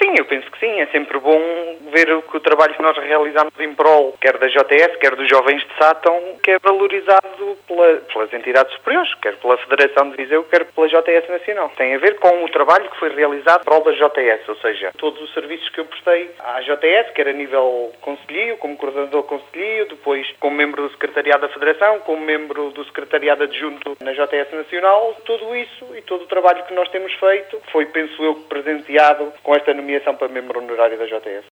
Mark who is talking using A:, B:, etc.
A: Sim, eu penso que sim. É sempre bom ver que o trabalho que nós realizamos em prol, quer da JTS, quer dos jovens de Sátão, que é valorizado pelas entidades superiores, quer pela Federação de Viseu, quer pela JTS Nacional. Tem a ver com o trabalho que foi realizado em prol da JTS, ou seja, todos os serviços que eu prestei à JTS, quer a nível concelhio, como coordenador concelhio, depois como membro do secretariado da Federação, como membro do secretariado adjunto na JTS Nacional, tudo isso e todo o trabalho que nós temos feito foi, penso eu, presenteado com esta nomeação para membro honorário da JTS.